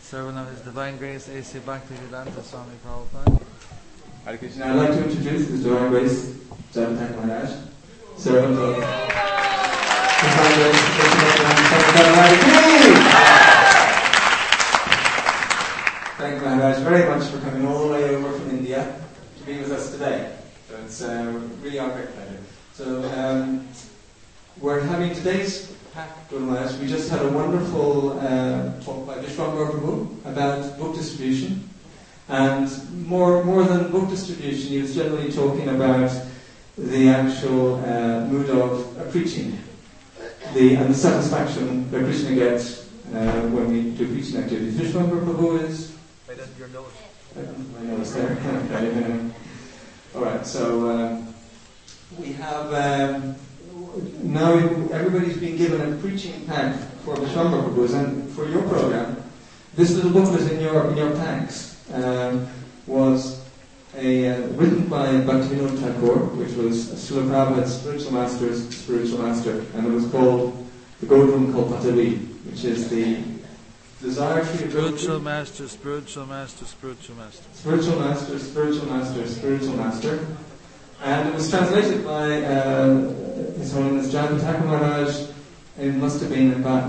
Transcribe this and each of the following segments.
servant of His Divine Grace A.C. Bhaktivedanta Swami Prabhupada. Hare Krishna. I'd like to introduce His Divine Grace Jagannatha Maharaj, servant of His Divine Grace Krishna Maharaj. Thank you, Maharaj, very much for coming all the way over from India to be with us today. So it's really our great pleasure. So we're having today's pack, Guru Maharaj. We just had a wonderful talk by Vishwambara Prabhu about book distribution. And more than book distribution, he was generally talking about the actual mood of preaching and the satisfaction that Krishna gets when we do preaching activities. Vishwambara Prabhu is... Right under your nose. My nose there. Okay. Alright, so we have... now everybody's been given a preaching pack for Vishwambara Prabhu, and for your program, this little booklet in your packs was written by Bhaktivinoda Thakur, which was Srila Prabhupada's spiritual master, and it was called the Godrum Kalpatavi, which is the desire for your spiritual master. And it was translated by His Holiness Jagannatha Thakur Maharaj. It must have been about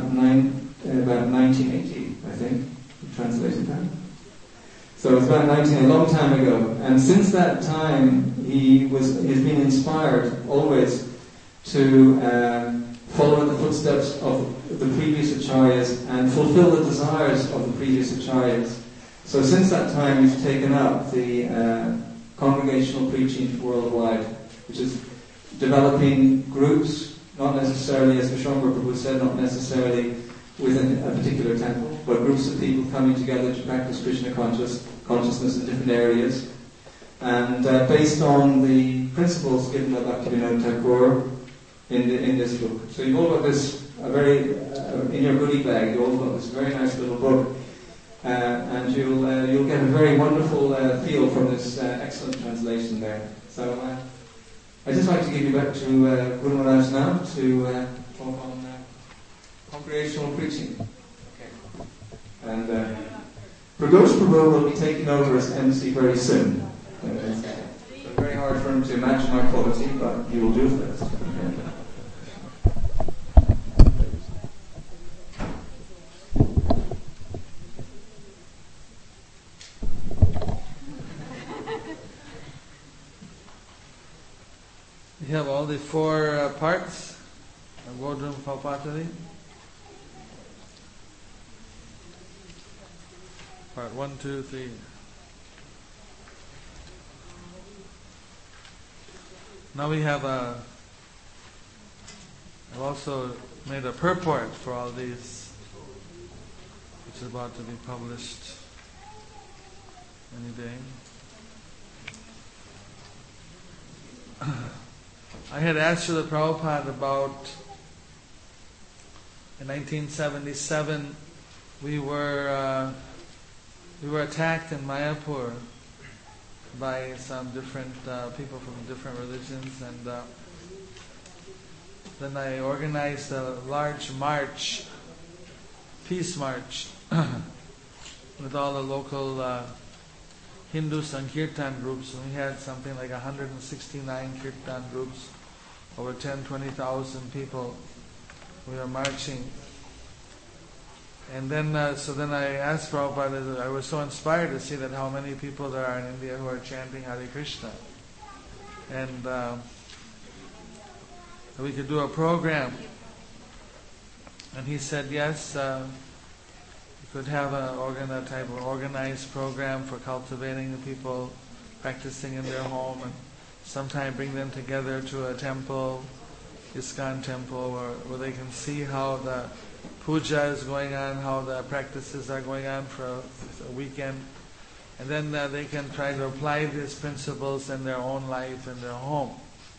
1980, I think. He translated that. So it was about a long time ago. And since that time, he's been inspired always to follow in the footsteps of the previous acharyas and fulfill the desires of the previous acharyas. So since that time, he's taken up the congregational preaching worldwide, which is developing groups, not necessarily, as Vishwambara Prabhu said, not necessarily within a particular temple, but groups of people coming together to practice Krishna consciousness in different areas. And based on the principles given by Bhaktivinoda Thakur in this book. So you've all got this, in your goodie bag, you've all got this very nice little book. And you'll get a very wonderful feel from this excellent translation there. So I'd just like to give you back to Guru Maharaj now to talk on congregational preaching. Okay. And Pragosh Prabhu will be taking over as MC very soon. It's very hard for him to imagine my quality, but he will do first. We have all the four parts of Godrum Kalpatavi. Part 1, 2, 3. Now we have I've also made a purport for all these, which is about to be published any day. I had asked Srila Prabhupada about, in 1977, we were attacked in Mayapur by some different people from different religions, and then I organized a large march, peace march, with all the local Hindu Sankirtan groups, and we had something like 169 Kirtan groups, over 20,000 people. We were marching. And then, so then I asked Prabhupada, I was so inspired to see that how many people there are in India who are chanting Hare Krishna. And we could do a program. And he said, yes, we could have a type of organized program for cultivating the people, practicing in their home, and sometime bring them together to a temple, ISKCON temple, where they can see how the puja is going on, how the practices are going on for a weekend. And then they can try to apply these principles in their own life, in their home.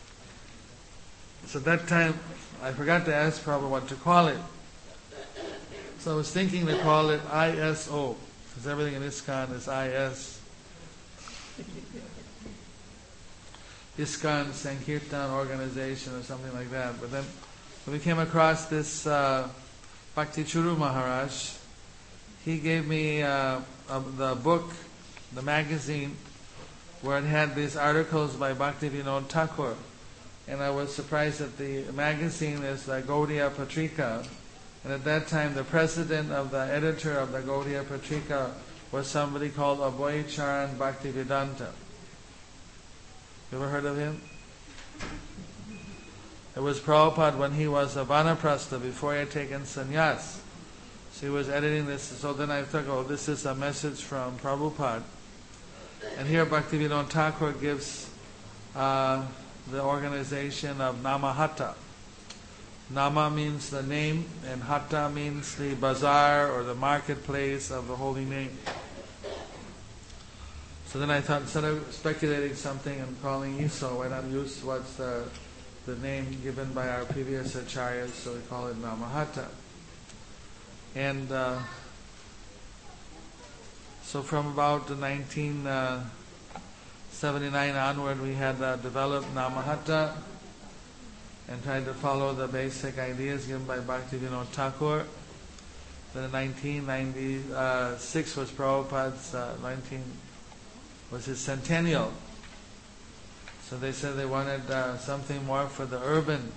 So that time, I forgot to ask Prabhupada what to call it. So I was thinking to call it ISO, because everything in ISKCON is IS. ISKCON Sankirtan Organization or something like that. But then when we came across this Bhakti Churu Maharaj, he gave me the book, the magazine, where it had these articles by Bhaktivinoda Thakur. And I was surprised that the magazine is the Gaudiya Patrika. And at that time, the president of the editor of the Gaudiya Patrika was somebody called Abhay Charan Bhaktivedanta. You ever heard of him? It was Prabhupada when he was a Vanaprastha, before he had taken sannyas. So he was editing this. So then I thought, oh, this is a message from Prabhupada. And here Bhaktivinoda Thakur gives the organization of Namahatta. Nama means the name, and Hatta means the bazaar or the marketplace of the holy name. So then I thought, instead of speculating something and calling Iso, why not use what's the name given by our previous acharyas, so we call it Namahatta. And so from about 1979 onward, we had developed Namahatta and tried to follow the basic ideas given by Bhaktivinoda Thakur. Then in 1996 was Prabhupada's was his centennial. So they said they wanted something more for the urban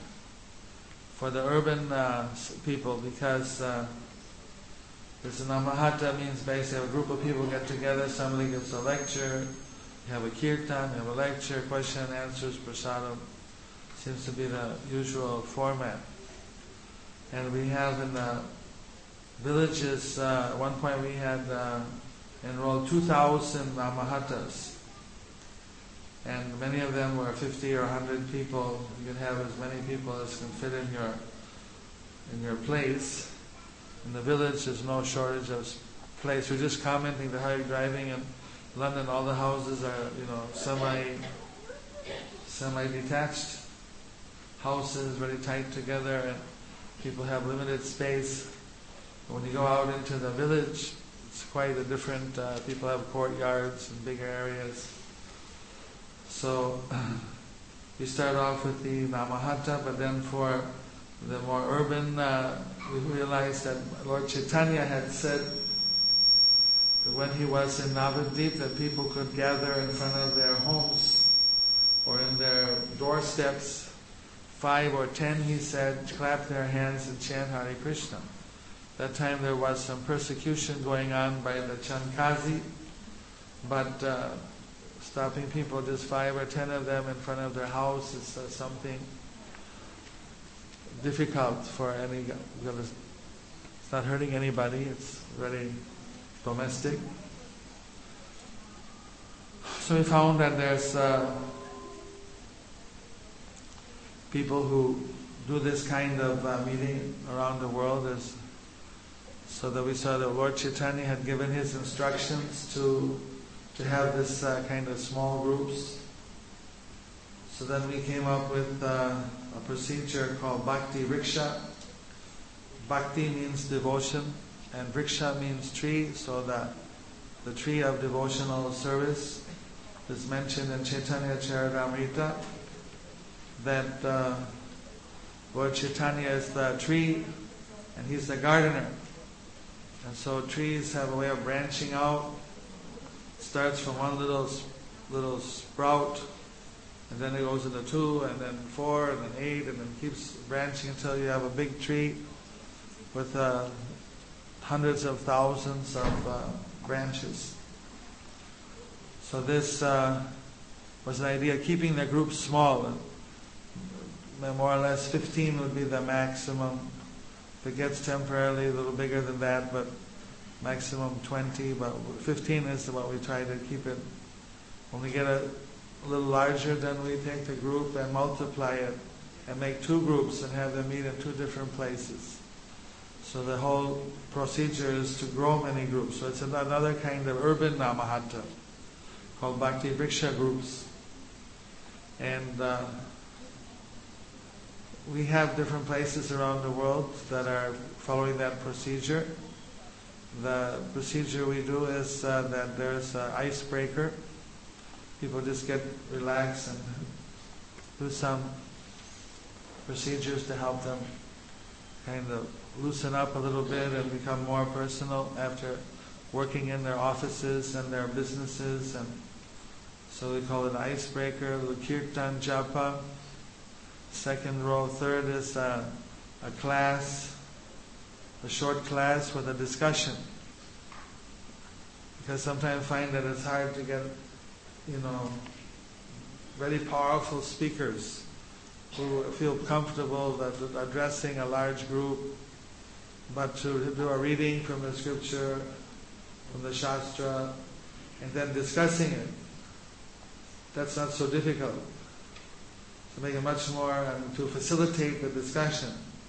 people, because this Namahatta means basically a group of people get together, somebody gives a lecture, you have a kirtan, you have a lecture, question and answers, prasadam. Seems to be the usual format. And we have in the villages, at one point we had enrolled 2,000 Namahattas. And many of them were 50 or 100 people. You can have as many people as can fit in your place. In the village, there's no shortage of place. We're just commenting that how you're driving in London. All the houses are, semi-detached houses, very tight together, and people have limited space. But when you go out into the village, it's quite a different. People have courtyards and bigger areas. So we start off with the Namahatta, but then for the more urban, we realized that Lord Chaitanya had said that when he was in Navadvip, that people could gather in front of their homes or in their doorsteps, 5 or 10, he said, clap their hands and chant Hare Krishna. That time there was some persecution going on by the Chankazi, but stopping people, just 5 or 10 of them in front of their house is something difficult for any, because it's not hurting anybody, it's very domestic. So we found that there's people who do this kind of meeting around the world, so that we saw that Lord Chaitanya had given his instructions to have this kind of small groups. So then we came up with a procedure called Bhakti Vriksha. Bhakti means devotion, and Vriksha means tree, so that the tree of devotional service is mentioned in Chaitanya Charitamrita, that Lord Chaitanya is the tree and he's the gardener. And so trees have a way of branching out. It starts from one little sprout, and then it goes into 2, and then 4, and then 8, and then keeps branching until you have a big tree with hundreds of thousands of branches. So this was an idea of keeping the group small. More or less 15 would be the maximum. If it gets temporarily a little bigger than that, but maximum 20, but 15 is what we try to keep it. When we get a little larger, then we take the group and multiply it and make 2 groups and have them meet in 2 different places. So the whole procedure is to grow many groups. So it's another kind of urban Namahatta called Bhakti Vriksha groups. And we have different places around the world that are following that procedure. The procedure we do is that there's an icebreaker. People just get relaxed and do some procedures to help them kind of loosen up a little bit and become more personal after working in their offices and their businesses, and so we call it icebreaker, the kirtan japa. Second row, third is a class, a short class with a discussion. Because sometimes I find that it's hard to get, very powerful speakers who feel comfortable that addressing a large group, but to do a reading from the scripture, from the Shastra, and then discussing it. That's not so difficult. To make it much more, and to facilitate the discussion.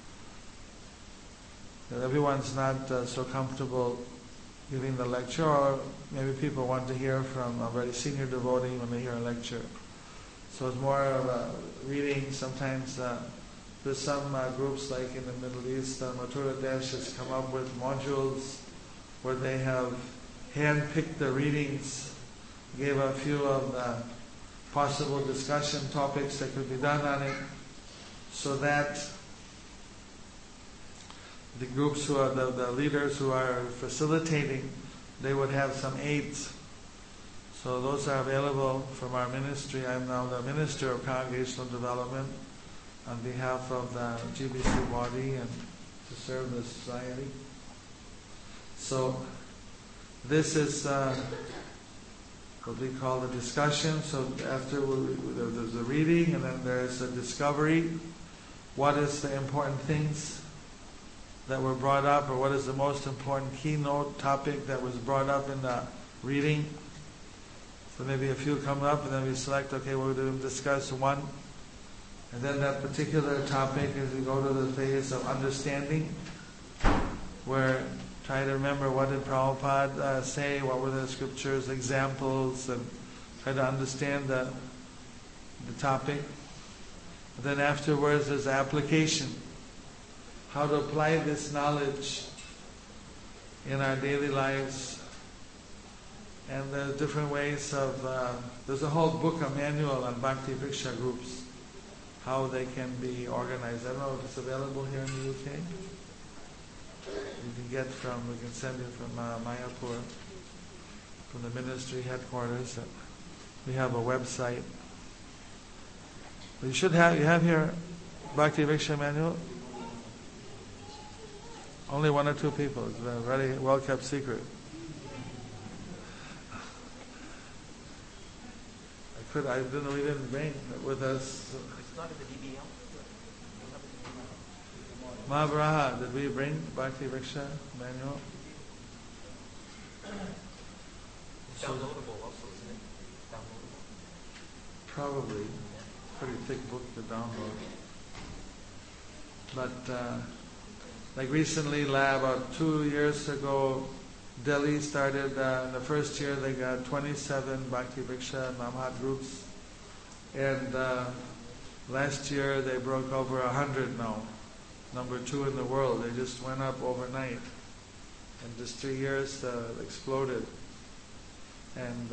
That everyone's not so comfortable giving the lecture, or maybe people want to hear from a very senior devotee when they hear a lecture. So it's more of a reading. Sometimes there's some groups like in the Middle East, Mathura Desh has come up with modules where they have hand-picked the readings, gave a few of the possible discussion topics that could be done on it, so that the groups who are the leaders who are facilitating, they would have some aids. So those are available from our ministry. I'm now the Minister of Congregational Development on behalf of the GBC body and to serve the society. So this is what we call the discussion. So after there's a reading, and then there's a discovery. What is the important things that were brought up, or what is the most important keynote topic that was brought up in the reading? So maybe a few come up, and then we select, okay, we're going to discuss one. And then that particular topic is we go to the phase of understanding, where try to remember what did Prabhupada say, what were the scriptures, examples, and try to understand the topic. And then afterwards there's application. How to apply this knowledge in our daily lives. And there's different ways of, there's a whole book, a manual on Bhakti Vriksha groups, how they can be organized. I don't know if it's available here in the UK. We can send it from Mayapur, from the ministry headquarters. We have a website. You have here Bhakti Vriksha manual. Only 1 or 2 people. It's a very well kept secret. We didn't bring it with us. It's not in the DBL. Mahavraha, did we bring Bhakti Vriksha manual? It's downloadable also, isn't it? Downloadable. Probably. Pretty thick book to download. But like recently, about 2 years ago, Delhi started, in the first year they got 27 Bhakti Vriksha Namhat groups. And last year they broke over 100 now. Number 2 in the world. They just went up overnight. In just 3 years, exploded. And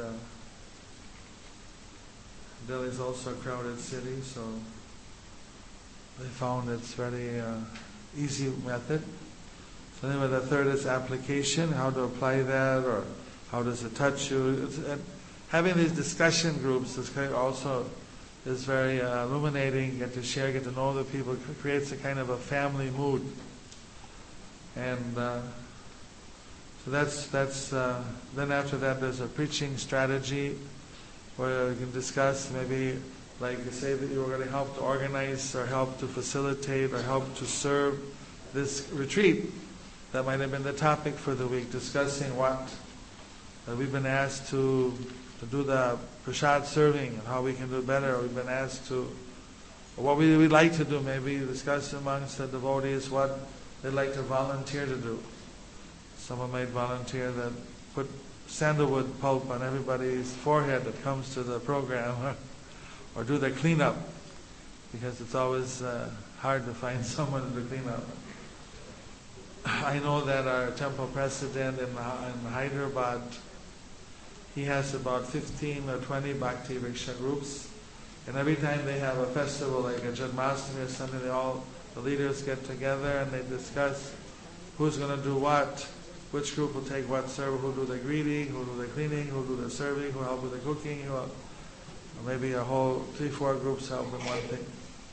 Delhi is also a crowded city, so they found it's very easy method. So anyway, the third is application, how to apply that, or how does it touch you. Having these discussion groups is also is very illuminating. Get to share, get to know the people. It creates a kind of a family mood. And so that's then after that there's a preaching strategy where you can discuss maybe like you say that you were going to help to organize or help to facilitate or help to serve this retreat. That might have been the topic for the week, discussing what we've been asked to do the prasad serving and how we can do better. We've been asked to, what we'd like to do, maybe discuss amongst the devotees what they'd like to volunteer to do. Someone might volunteer that put sandalwood pulp on everybody's forehead that comes to the program, or do the cleanup, because it's always hard to find someone to clean up. I know that our temple president in Hyderabad, he has about 15 or 20 Bhakti Vriksha groups, and every time they have a festival like a Janmashtami or something, they all the leaders get together and they discuss who's going to do what, which group will take what service, who'll do the greeting, who'll do the cleaning, who'll do the serving, who'll help with the cooking, or maybe a whole 3-4 groups help in one thing.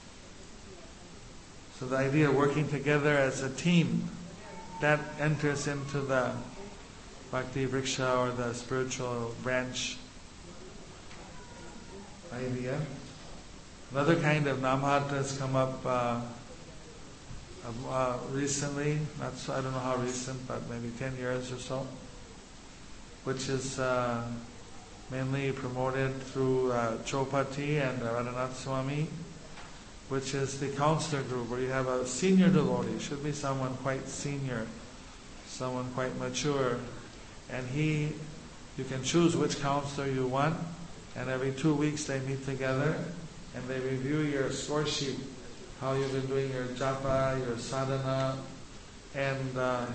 So the idea of working together as a team, that enters into the Bhakti Vriksha or the spiritual branch idea. Another kind of Namahata has come up recently, I don't know how recent, but maybe 10 years or so, which is mainly promoted through Chopati and Radhanath Swami, which is the counselor group, where you have a senior devotee, should be someone quite senior, someone quite mature, and you can choose which counselor you want, and every 2 weeks they meet together and they review your score sheet, how you've been doing your japa, your sadhana, and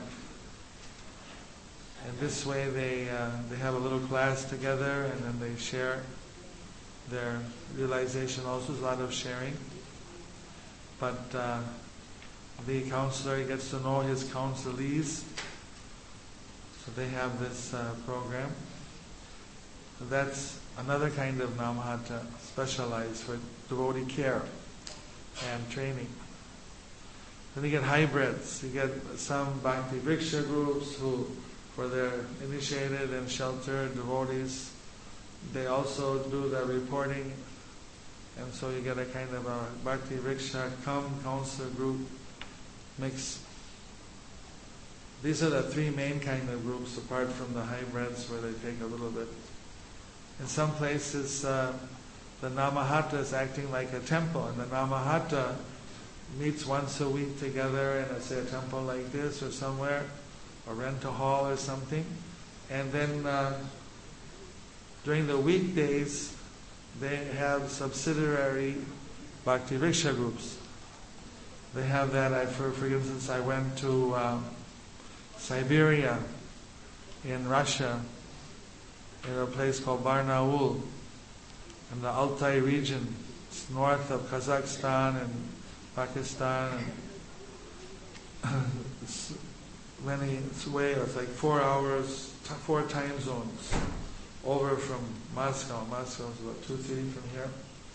this way they have a little class together, and then they share their realization. Also, there's a lot of sharing. But the counselor, he gets to know his counselees, so they have this program. So that's another kind of Namahata, specialized for devotee care and training. Then you get hybrids. You get some Bhakti Vriksha groups who, for their initiated and sheltered devotees, they also do the reporting, and so you get a kind of a Bhakti Vriksha counselor group mix. These are the 3 main kind of groups, apart from the hybrids where they take a little bit. In some places, the Namahata is acting like a temple, and the Namahata meets once a week together in, say, a temple like this or somewhere, or rent a hall or something. And then during the weekdays, they have subsidiary Bhakti Vriksha groups. They have that. For instance, I went to Siberia in Russia, in a place called Barnaul, in the Altai region. It's north of Kazakhstan and Pakistan, and it's like 4 hours, 4 time zones over from Moscow. Moscow is about 2-3 from here,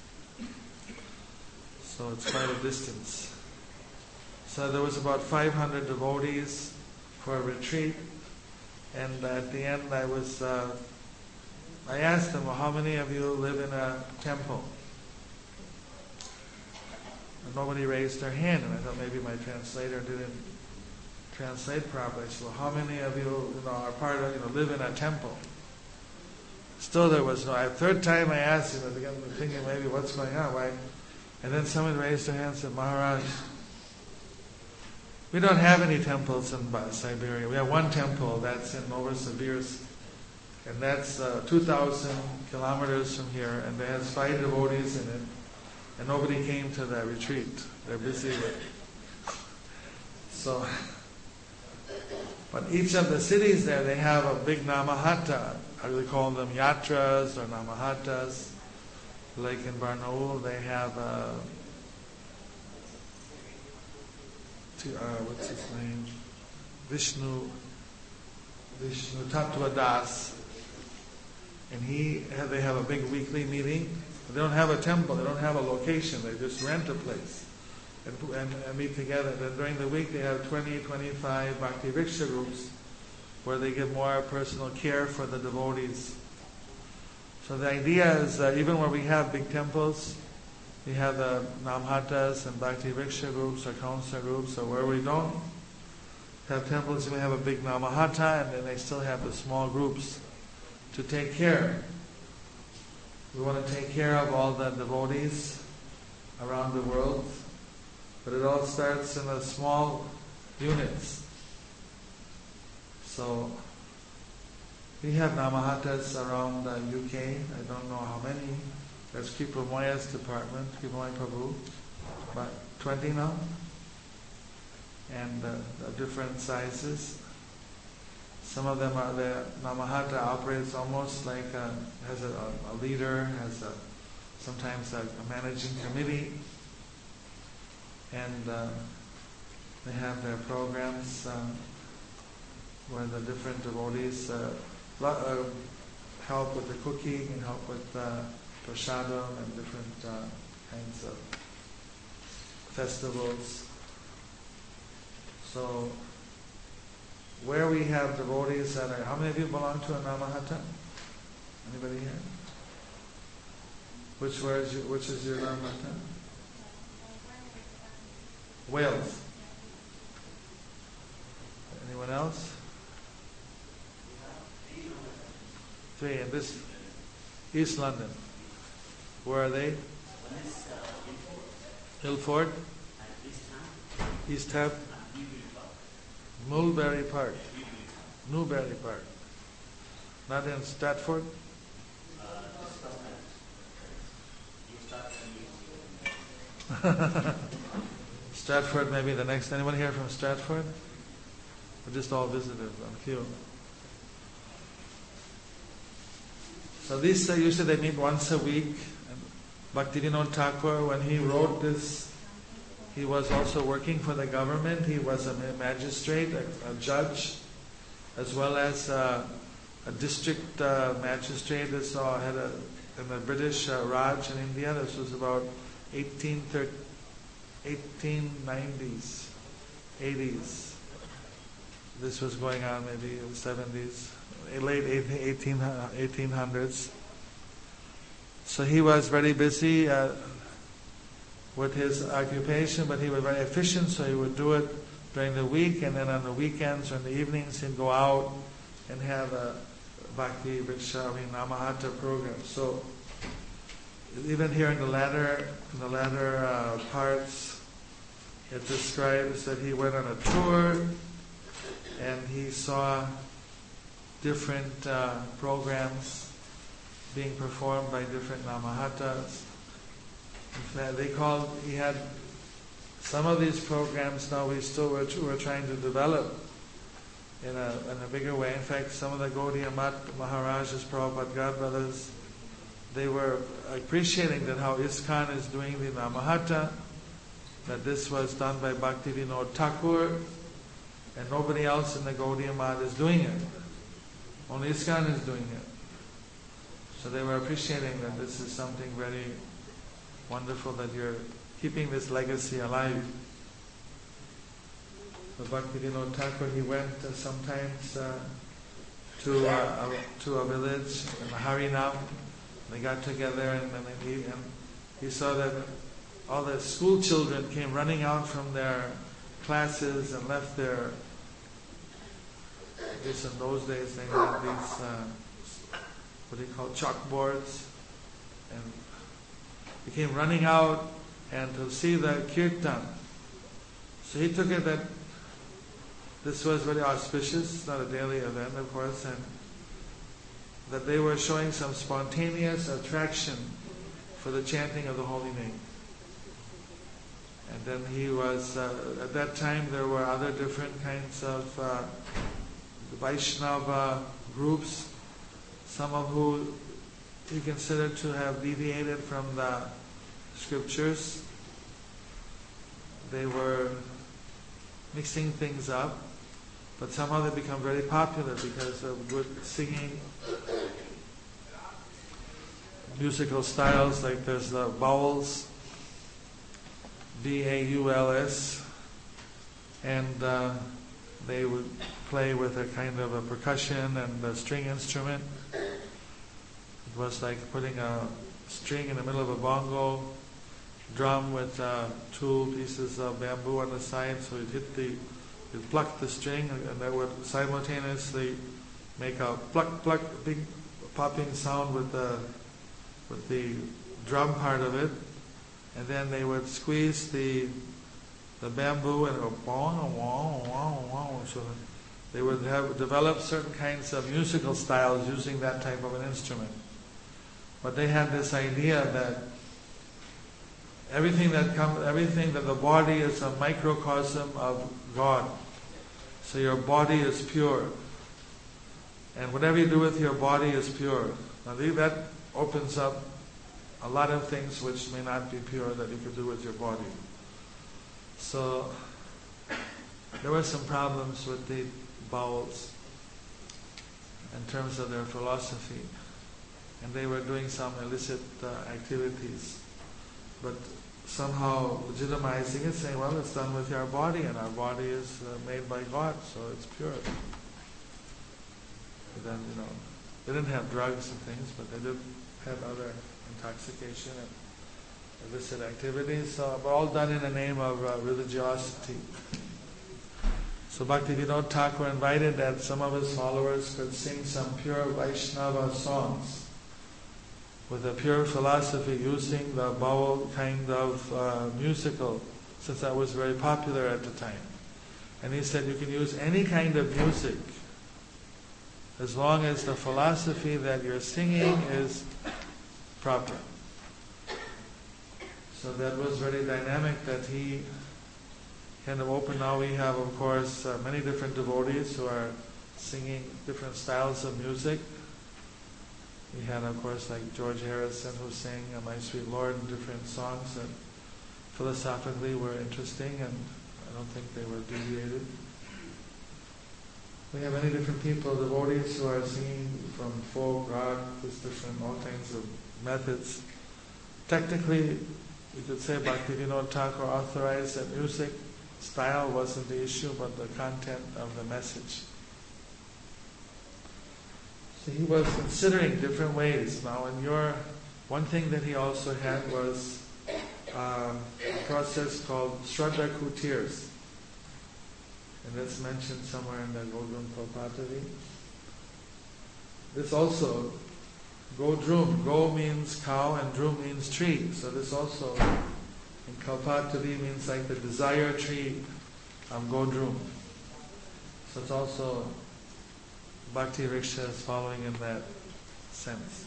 so it's quite a distance. So there was about 500 devotees for a retreat, and at the end I asked them, well, how many of you live in a temple? And nobody raised their hand, and I thought maybe my translator didn't translate properly. I said, well, how many of you, are part of, live in a temple? Still there was no. A third time I asked him, again thinking maybe what's going on, why? And then someone raised their hand and said, Maharaj, we don't have any temples in Siberia. We have one temple that's in Novosibirsk, and that's 2,000 kilometers from here, and it has 5 devotees in it, and nobody came to the retreat. They're busy with. So, but each of the cities there, they have a big Namahata. I really call them yatras or Namahatas. Like in Barnaul, they have what's his name? Vishnu Tattva Das. And they have a big weekly meeting. They don't have a temple, they don't have a location, they just rent a place and meet together. Then during the week they have 20, 25 Bhakti Vriksha groups where they give more personal care for the devotees. So the idea is that even where we have big temples, we have the Namhatas and Bhakti Vriksha groups or counselor groups, or where we don't have temples, we have a big Namahata, and then they still have the small groups to take care. We want to take care of all the devotees around the world, but it all starts in the small units. So we have Namahatas around the UK. I don't know how many. There's Kripa Moya's department, Kripa Moya Prabhu, about 20 now, and different sizes. Some of them are the Namahata operates almost like has a leader, has sometimes a managing committee. and they have their programs where the different devotees help with the cooking and help with prasadam and different kinds of festivals. So, where we have devotees that are, how many of you belong to a Namahata? Anybody here? Which is your Namahata? Wales. Anyone else? 3 in this East London. Where are they? Ilford, East Ham, Mulberry Park, Newberry Park. Not in Stratford? Stratford, maybe the next. Anyone here from Stratford? Or just all visitors? A few. So these usually they meet once a week. And Bhaktivinoda Thakur, when he wrote this, he was also working for the government. He was a magistrate, a judge, as well as a district magistrate. This had in the British Raj in India. This was about 1890s, 80s. This was going on maybe in the 70s, late 1800s. So he was very busy with his occupation, but he was very efficient, so he would do it during the week, and then on the weekends or in the evenings he'd go out and have a Bhakti Namahata program. So even here in the latter parts, it describes that he went on a tour and he saw different programs being performed by different Namahatas. In fact, he had some of these programs now we're trying to develop in a bigger way. In fact, some of the Gaudiya Maharajas, Prabhupada Godbrothers, they were appreciating that how ISKCON is doing the Namahata, that this was done by Bhaktivinoda Thakur, and nobody else in the Gaudiya Math is doing it. Only ISKCON is doing it. So they were appreciating that this is something very wonderful, that you're keeping this legacy alive. So Bhaktivinoda Thakur, he went sometimes to a village in Harinam. They got together and he saw that all the school children came running out from their classes and left their, I guess in those days they had these, what do you call, chalkboards, and they came running out and to see the kirtan. So he took it that this was very auspicious, it's not a daily event of course, and that they were showing some spontaneous attraction for the chanting of the holy name. And then he was, at that time there were other different kinds of Vaishnava groups, some of who he considered to have deviated from the scriptures. They were mixing things up, but somehow they become very popular because of good singing, musical styles, like there's the Bauls, B-A-U-L-S, and they would play with a kind of a percussion and a string instrument. It was like putting a string in the middle of a bongo drum with 2 pieces of bamboo on the side, so you'd pluck the string, and that would simultaneously make a pluck, pluck, big popping sound with the drum part of it, and then they would squeeze the bamboo and it would bong, wong, wong, wong. So they would have developed certain kinds of musical styles using that type of an instrument. But they had this idea that everything that the body is a microcosm of God. So your body is pure. And whatever you do with your body is pure. Now that opens up a lot of things which may not be pure that you could do with your body. So there were some problems with the bowels in terms of their philosophy, and they were doing some illicit activities, but somehow legitimizing it, saying, well, it's done with our body, and our body is made by God, so it's pure. But then, they didn't have drugs and things, but they did have other intoxication and illicit activities, so but all done in the name of religiosity. So Bhaktivinoda Thakur invited that some of his followers could sing some pure Vaishnava songs with a pure philosophy, using the bowel kind of musical, since that was very popular at the time. And he said you can use any kind of music as long as the philosophy that you're singing is proper. So that was very dynamic that he kind of opened. Now we have, of course, many different devotees who are singing different styles of music. We had, of course, like George Harrison, who sang My Sweet Lord, and different songs that philosophically were interesting, and I don't think they were deviated. We have many different people, devotees, who are singing from folk, rock, just different, all kinds of methods. Technically, you could say Bhaktivinoda Thakur authorized that music style wasn't the issue, but the content of the message. So he was considering different ways. Now, one thing that he also had was a process called Shraddha Kutirs. And that's mentioned somewhere in the Gaudiya Kalpatavi. This also, Godrum, Go means cow and Drum means tree. So this also, in Kalpatavi, means like the desire tree of Godrum. So it's also, Bhakti Riksha is following in that sense.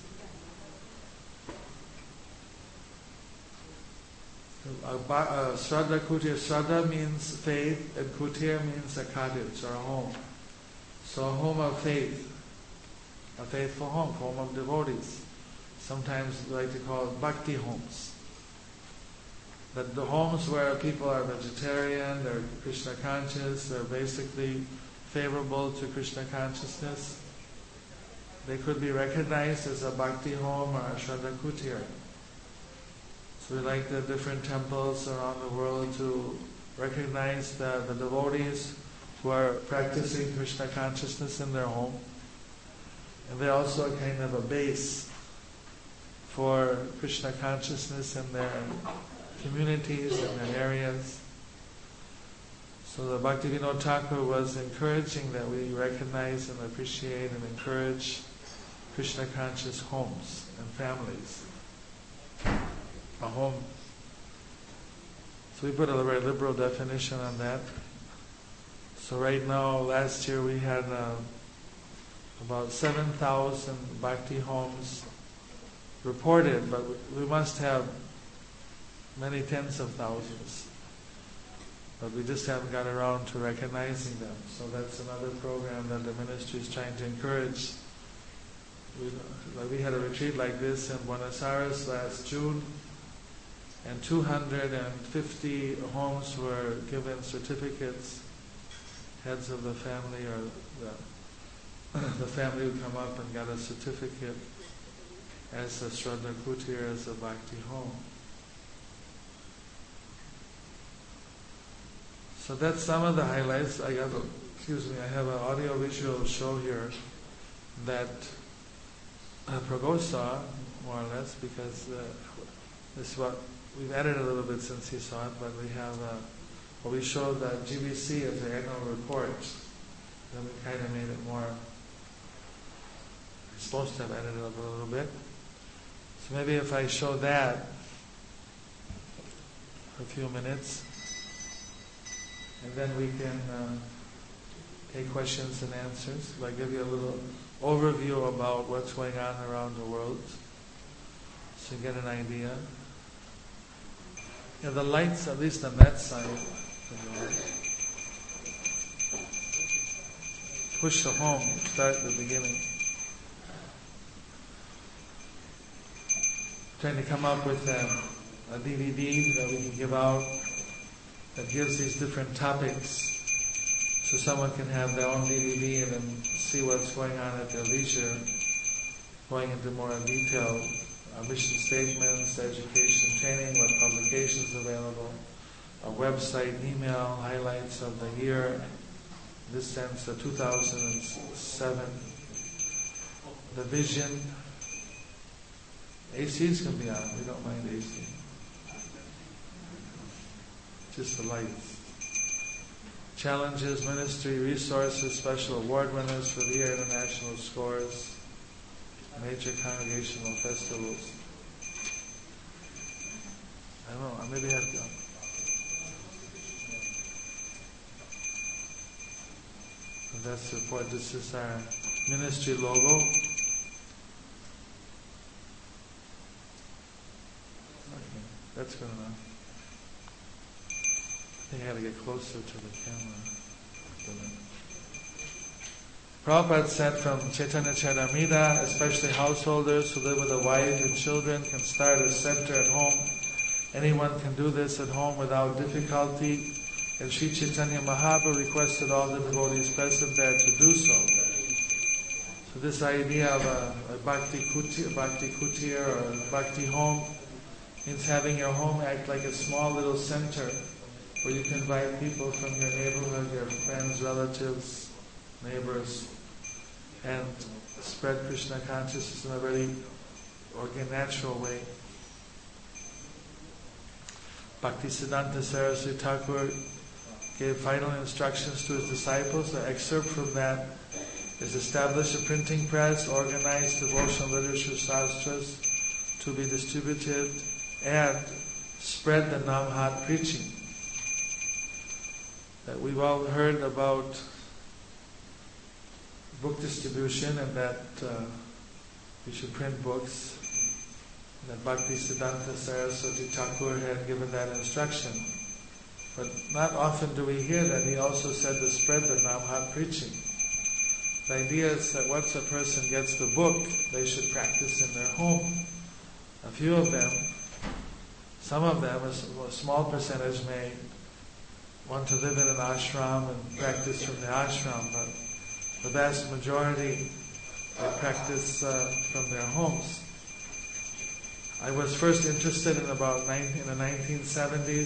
Shraddha Kutir. Shraddha means faith, and Kutir means a cottage or a home. So a home of faith, a faithful home of devotees. Sometimes we like to call it bhakti homes. That the homes where people are vegetarian, they're Krishna conscious, they're basically favorable to Krishna consciousness. They could be recognized as a bhakti home or a Shraddha Kutir. So we like the different temples around the world to recognize the devotees who are practicing Krishna consciousness in their home. And they're also kind of a base for Krishna consciousness in their communities and their areas. So the Bhaktivinoda Thakur was encouraging that we recognize and appreciate and encourage Krishna conscious homes and families. A home. So we put a very liberal definition on that. So right now, last year we had about 7,000 bhakti homes reported, but we must have many tens of thousands. But we just haven't got around to recognizing them. So that's another program that the ministry is trying to encourage. We had a retreat like this in Buenos Aires last June, and 250 homes were given certificates. Heads of the family or the family would come up and got a certificate as a Shraddha Kutir, as a bhakti home. So that's some of the highlights. I have an audio-visual show here that Prabhu saw, more or less, because this is what we've added a little bit since he saw it, but we have we showed that GBC as the annual report. Then we kind of made it more. We're supposed to have added it up a little bit. So maybe if I show that for a few minutes, and then we can take questions and answers. I'll give you a little overview about what's going on around the world, so you get an idea. Yeah, the lights, at least on that side. Push the home, start at the beginning. Trying to come up with a DVD that we can give out that gives these different topics so someone can have their own DVD and then see what's going on at their leisure, going into more detail, mission statements, education training, what publications available, a website, email, highlights of the year, in this sense, the 2007, the vision. ACs can be on, we don't mind AC. Just the lights. Challenges, ministry, resources, special award winners for the year, international scores, major congregational festivals. I don't know, maybe I have to. So that's the report. This is our ministry logo. Okay, that's good enough. I think I had to get closer to the camera. Prabhupada said from Chaitanya Charitamrita, especially householders who live with a wife and children can start a center at home. Anyone can do this at home without difficulty. And Sri Chaitanya Mahaprabhu requested all the devotees present there to do so. So this idea of a bhakti kutir or a bhakti home means having your home act like a small little center where you can invite people from your neighborhood, your friends, relatives, neighbors, and spread Krishna consciousness in a very natural way. Bhaktisiddhanta Saraswati Thakur gave final instructions to his disciples. An excerpt from that is establish a printing press, organize devotional literature sastras to be distributed, and spread the Namhat preaching. That we've all heard about book distribution and that we should print books. That Bhaktisiddhanta Saraswati Thakur had given that instruction. But not often do we hear that he also said to spread the Namhat preaching. The idea is that once a person gets the book, they should practice in their home. A few of them, some of them, a small percentage may want to live in an ashram and practice from the ashram, but the vast majority they practice from their homes. I was first interested in the 1970s